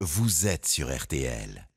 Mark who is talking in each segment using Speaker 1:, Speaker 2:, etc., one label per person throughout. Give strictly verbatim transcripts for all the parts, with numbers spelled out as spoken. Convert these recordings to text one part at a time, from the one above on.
Speaker 1: vous êtes sur R T L.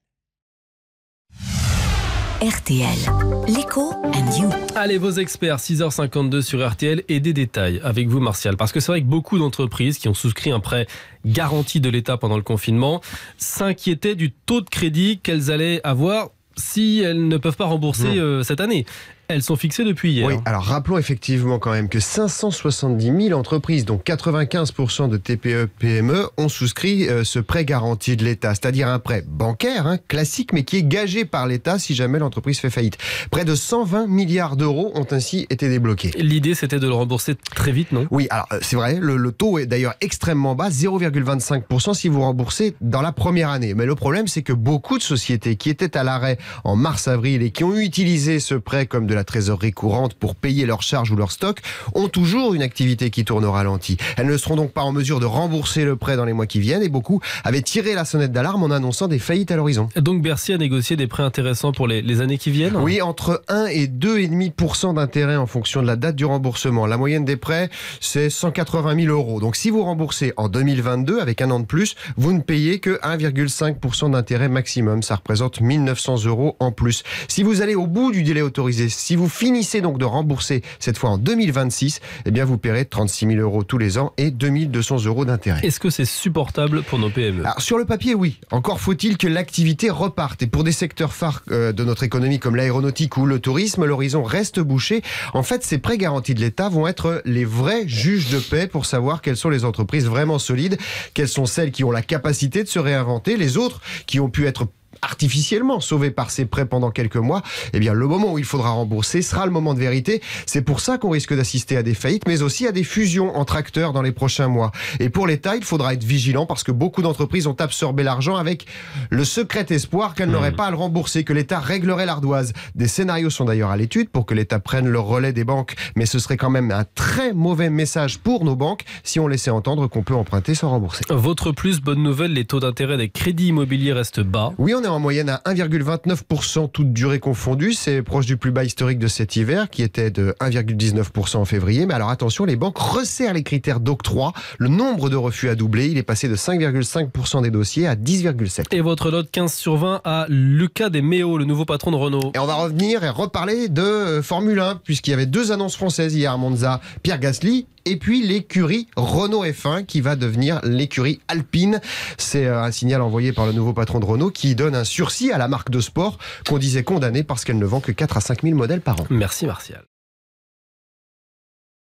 Speaker 2: R T L, l'écho and you.
Speaker 3: Allez, vos experts, six heures cinquante-deux sur R T L, et des détails avec vous, Martial. Parce que c'est vrai que beaucoup d'entreprises qui ont souscrit un prêt garanti de l'État pendant le confinement s'inquiétaient du taux de crédit qu'elles allaient avoir si elles ne peuvent pas rembourser mmh. euh, cette année. Elles sont fixées depuis hier.
Speaker 4: Oui, alors rappelons effectivement quand même que cinq cent soixante-dix mille entreprises, donc quatre-vingt-quinze pour cent de T P E P M E, ont souscrit euh, ce prêt garanti de l'État, c'est-à-dire un prêt bancaire, hein, classique, mais qui est gagé par l'État si jamais l'entreprise fait faillite. Près de cent vingt milliards d'euros ont ainsi été débloqués.
Speaker 3: L'idée, c'était de le rembourser très vite, non ?
Speaker 4: Oui, alors c'est vrai, le, le taux est d'ailleurs extrêmement bas, zéro virgule vingt-cinq pour cent si vous remboursez dans la première année. Mais le problème, c'est que beaucoup de sociétés qui étaient à l'arrêt en mars-avril et qui ont utilisé ce prêt comme de la trésorerie courante pour payer leurs charges ou leurs stocks ont toujours une activité qui tourne au ralenti. Elles ne seront donc pas en mesure de rembourser le prêt dans les mois qui viennent et beaucoup avaient tiré la sonnette d'alarme en annonçant des faillites à l'horizon.
Speaker 3: Donc Bercy a négocié des prêts intéressants pour les, les années qui viennent ?
Speaker 4: Oui, entre un et deux virgule cinq pour cent d'intérêt en fonction de la date du remboursement. La moyenne des prêts, c'est cent quatre-vingt mille euros. Donc si vous remboursez en deux mille vingt-deux avec un an de plus, vous ne payez que un virgule cinq pour cent d'intérêt maximum. Ça représente mille neuf cents euros en plus. Si vous allez au bout du délai autorisé, si vous finissez donc de rembourser cette fois en deux mille vingt-six, eh bien vous paierez trente-six mille euros tous les ans et deux mille deux cents euros d'intérêt.
Speaker 3: Est-ce que c'est supportable pour nos P M E ?
Speaker 4: Alors, sur le papier, oui. Encore faut-il que l'activité reparte. Et pour des secteurs phares euh, de notre économie comme l'aéronautique ou le tourisme, l'horizon reste bouché. En fait, ces prêts garantis de l'État vont être les vrais juges de paix pour savoir quelles sont les entreprises vraiment solides, quelles sont celles qui ont la capacité de se réinventer, les autres qui ont pu être artificiellement sauvé par ces prêts pendant quelques mois, eh bien le moment où il faudra rembourser sera le moment de vérité. C'est pour ça qu'on risque d'assister à des faillites, mais aussi à des fusions entre acteurs dans les prochains mois. Et pour l'État, il faudra être vigilant parce que beaucoup d'entreprises ont absorbé l'argent avec le secret espoir qu'elles mmh. n'auraient pas à le rembourser, que l'État réglerait l'ardoise. Des scénarios sont d'ailleurs à l'étude pour que l'État prenne le relais des banques, mais ce serait quand même un très mauvais message pour nos banques si on laissait entendre qu'on peut emprunter sans rembourser.
Speaker 3: Votre plus bonne nouvelle, les taux d'intérêt des crédits immobiliers restent bas.
Speaker 4: Oui, on est en moyenne à un virgule vingt-neuf pour cent toute durée confondue. C'est proche du plus bas historique de cet hiver qui était de un virgule dix-neuf pour cent en février. Mais alors attention, les banques resserrent les critères d'octroi. Le nombre de refus a doublé. Il est passé de cinq virgule cinq pour cent des dossiers à dix virgule sept pour cent.
Speaker 3: Et votre note quinze sur vingt à Luca De Meo, le nouveau patron de Renault.
Speaker 4: Et on va revenir et reparler de Formule un puisqu'il y avait deux annonces françaises hier à Monza. Pierre Gasly et puis l'écurie Renault F un qui va devenir l'écurie Alpine. C'est un signal envoyé par le nouveau patron de Renault qui donne un sursis à la marque de sport qu'on disait condamnée parce qu'elle ne vend que quatre à cinq mille modèles par an.
Speaker 3: Merci Martial.